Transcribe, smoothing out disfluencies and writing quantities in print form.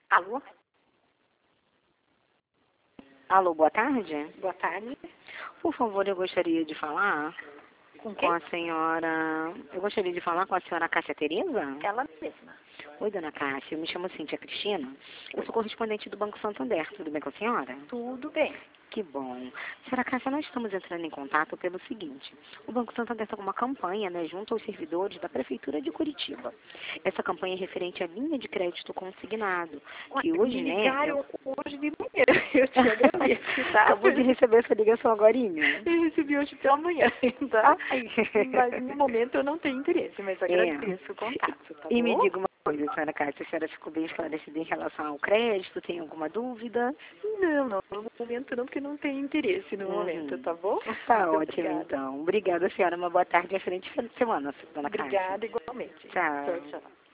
Alô? Alô, boa tarde. Boa tarde. Por favor, eu gostaria de falar Com com quem? a senhora... Eu gostaria de falar com a senhora Cássia Tereza. Ela mesma. Oi, dona Cássia. Eu me chamo Cíntia Cristina. Eu sou correspondente do Banco Santander. Tudo bem com a senhora? Tudo bem. Que bom. Senhora Cássia, nós estamos entrando em contato pelo seguinte. O Banco Santander está com uma campanha, junto aos servidores da Prefeitura de Curitiba. Essa campanha é referente à linha de crédito consignado, que hoje, Me ligaram hoje de manhã. Eu te agradeço, tá? Acabou de receber essa ligação agorinha. Eu recebi hoje pela manhã, tá? Ai. Mas no momento eu não tenho interesse, mas agradeço o contato, tá E bom? me diga uma coisa, senhora Cássia, a senhora ficou bem esclarecida em relação ao crédito? Tem alguma dúvida? Não, no momento não, porque não tenho interesse no momento, tá bom? Tá Muito ótimo, obrigada. então. Obrigada, senhora. Uma boa tarde e excelente fim de semana, dona Cássia. Obrigada igualmente. Tchau. Tchau, tchau.